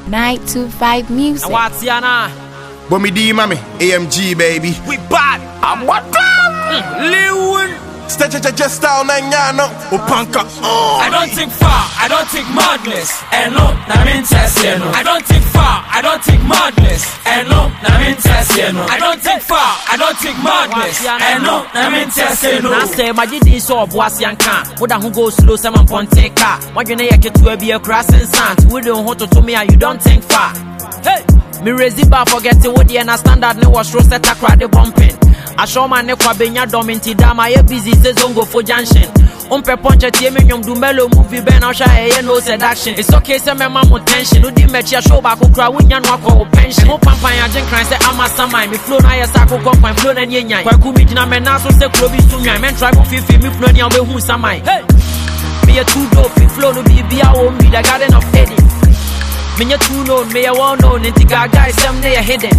925 Music. What's Yana? Bomi D, mommy, AMG, baby. We bad. I'm what? Lewin. Just down and yano. Opanka. I don't think far. I don't think madness. And no, I'm in Tessiano. I don't think far. I don't think madness. And no, I'm in Tessiano. I don't think far. I don't think madness. And no, I'm in Tessiano. I say, my GD so boss yanka. Would I go slow some ponte car? What you know, you to be a crossing sand. We don't want to me and you don't think far. Hey, me raise the bar, forget it. What the standard no was roasted a crowd the bumping. I show my neck for being a dominant dama. I busy season go for junction. Umpe ponche tiemium do mellow movie ben I'll shy no seduction. It's okay, say my mom tension. No di match your show back who cry when you know pension. No pampa and drink cry say I'm a samai. Me flow na ya sako come and flow and yenya. Kwa kumi jina me naso se klobi sumya. Men try to fifi me flow ni awe hu samai. Hey, me a two dope flow no be a home be the garden of Eden. Me a two known, me a one known. Inti gaga some day hidden.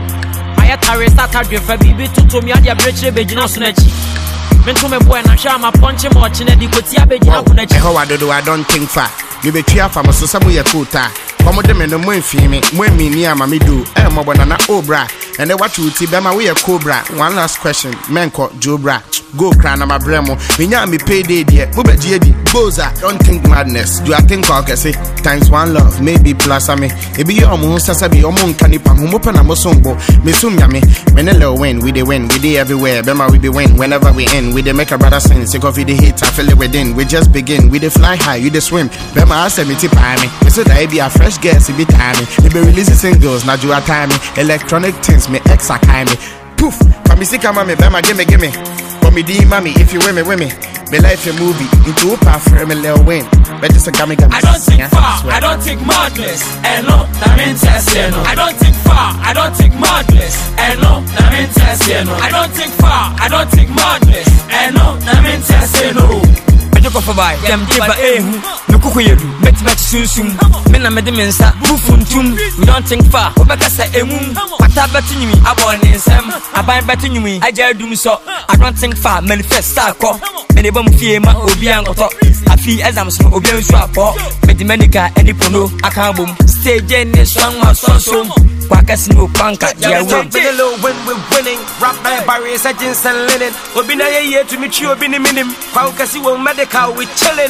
I tare Saturday for baby to me and your breach be no sunechi. Men to me boy na sha ma punch mo chine di kotia be jina kunechi. How I do I don't think far. Me be tia fa so samu ye kuta. Komo de me no mo mfi me. Mo mi ni ama me do. E mo bona na obra. And then what you ti be ma we cobra. One last question. Menko Jobra. Go cry na my bremo. Me nya me pay day there. Mo be di Boza. Don't think madness. Do I think I can say times one love maybe plus me. E be your mo sasa be your mo kanipa mo pe na mo sombo. Me sum ya me. When the win, we dey win. We dey everywhere. Bema we be win whenever we in. We dey make a brother sing. Sick of the hate. I feel it within. We just begin. We dey fly high. You dey swim. Bema I say me tip me. Me say that be a fresh guest. It be timing. They be releasing singles. Now you are timing. Electronic things. Me ex a me. Poof. For me sick me. Bema gimme. For me D mommy. If you win me. Me life a movie. Into a path for me little win. But just a gummy. I don't think far. I don't think madness. And no, I'm in Tessiano. I don't think far. I don't think madness. And no, I'm in Tessiano. I don't think far. I don't think madness. And no, I'm in Tessiano. Go for buy them give a no kuku yedu met sunsum me na mede mensa bufuntum we don't think far obeka say emum pata betinimi abon nsem aban betinimi ajadum so I don't think far manifest akọ me ne bam fie ma obi ankoto afi exams no obi ansu apo me di medical any pono akambom stage ne song ma sonsom Quackers no panka, yeah, when we're winning. Rap by barriers, agents and linen. We'll be here to meet you, be in a minimum. Quackers, you medical, we chilling.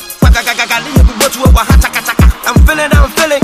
I'm feeling.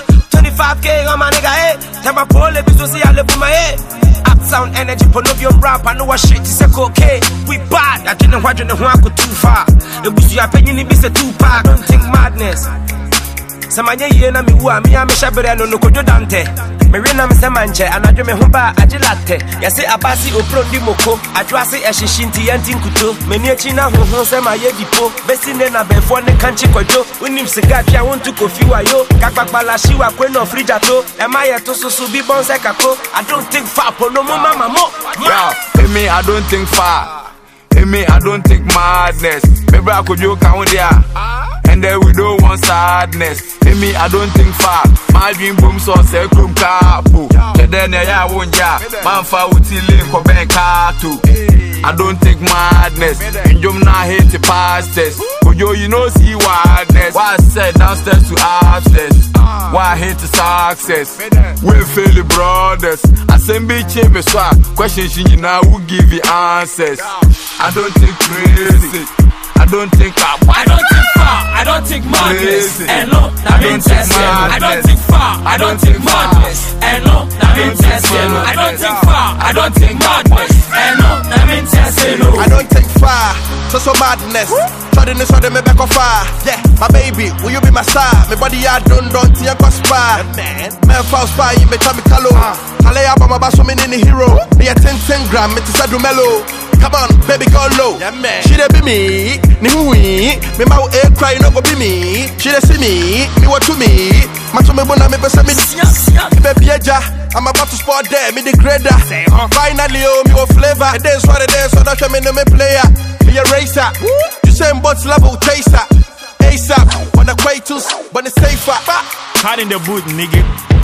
25K on my nigga, eh? Tell my pole, because I live with my head. Upsound energy, Ponovium rap, I know what shit is okay. We bad, I didn't watch the one go too far. It was your opinion, it be a 2-pack. Don't think madness. Samanya yena mi wa mi ameshabere no kojo dante me wena me semanche anadwo me ho ba agilate yase abasi opro di moko adwase ehihhinti yanti nkuto meni achi na ho sema ye dipo besine na befo ne kanchi kojo unim siga twa wontu kofi wayo kakpakpala shiwa kweno frijato e maye to susu bi bonse kako I don't think far pono mo mama mo yeah me I don't think far me I don't think madness me bra kojo ka won dia and then we don't want sadness. Me, I don't think far. My dream boom so say krum kapu. Then ya won't ya. Man fa uti link or bank too. I don't think madness. And you not hate the pastors. But you know see wildness. Why I said downstairs to upstairs. Why I hate the success. We feel the brothers. I send bitch me swag. Questions you now will give you answers. I don't think crazy. I don't think far. I don't think madness. And no, I'm in Tessiano. I don't think far. I don't think madness. And no, I'm in Tessiano. I don't think far. I don't think madness. And no, I'm in Tessiano. I don't think far. So madness. Trying to show them back of fire. Yeah, my baby, will you be my star? My body I don't see a spy. Man, false spy, you may tell me calo. I lay up on my bass woman in the hero. Me a 10 gram, it's a mellow. Come on, baby, go low. Yeah, man. She dey be me, ni hui. Me mau cry, no go be me. She dey see me what to me. Macho me bona me pesa me. Baby eja, I'm about to spot there, me the grader. Finally, oh, me go flavor. And then what it is, so that's me no me player. Me a racer. You same but level chaser. ASAP, on the quatus, but it's safer. Hard in the boot, nigga.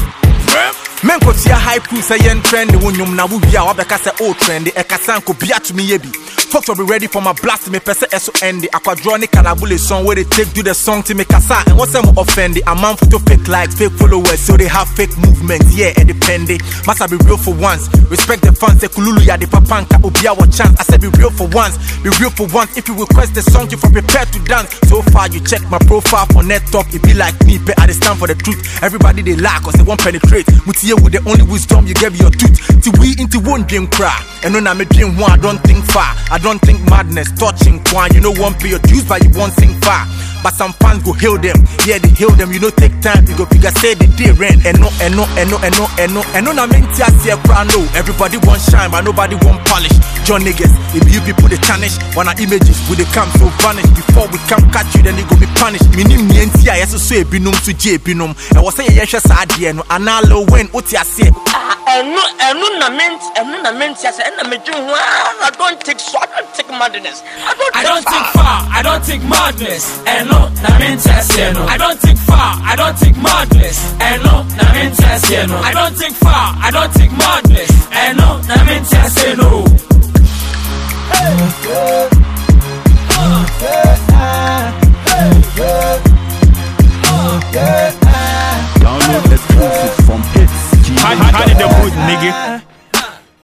Men kotia high crew say yen trend wonyum na wo bia wabeka say o trend e kasan ko bia to me yebi Folks will be ready for my blast. Me pese eso endi. Aquadronic Kalabule song where they take do the song to make asa. And what's them offended? A man to fake likes, fake followers, so they have fake movements. Yeah, and depending. Must I be real for once? Respect the fans. Say kululu ya the papanka ubia wa chance. I said be real for once. Be real for once. If you request the song, you for prepared to dance. So far you check my profile for net top. It be like me, but I stand for the truth. Everybody they lie cause they won't penetrate. Mutiye with the only wisdom you give your tooth. Till we into one dream cry. And when I'm a dream one, I don't think far. I don't think madness, touching twine. You know won't pay your dues, but you won't sing far. But some fans go heal them. Yeah, they heal them. You know take time. You go figure say the day rent. And no. I mean see a crown. No, everybody want shine, but nobody want polish. John niggas, if you people they tarnish. When our images will they come so vanish. Before we come catch you, then you go be punished. Minim ni NTI, yes so binum to J binum. And was say yes sad no. Analo when utia say. I don't take madness. I don't think far, I don't think madness. And no, na mentess, no. I don't think far, I don't think madness. And no, na mentess, no. I don't think far, I don't think madness. And no,